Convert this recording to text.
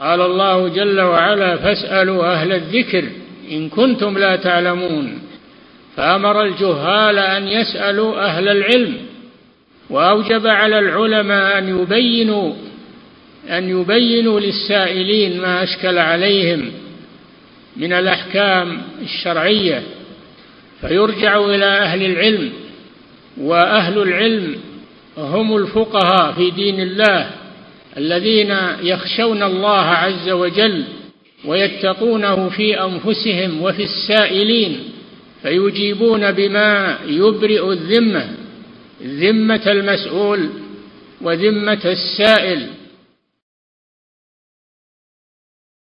قال الله جل وعلا: فاسألوا أهل الذكر إن كنتم لا تعلمون. فأمر الجهال أن يسألوا أهل العلم، وأوجب على العلماء أن يبينوا للسائلين ما أشكل عليهم من الأحكام الشرعية، فيرجع إلى أهل العلم. وأهل العلم هم الفقهاء في دين الله الذين يخشون الله عز وجل ويتقونه في أنفسهم وفي السائلين، فيجيبون بما يبرئ ذمة المسؤول وذمة السائل.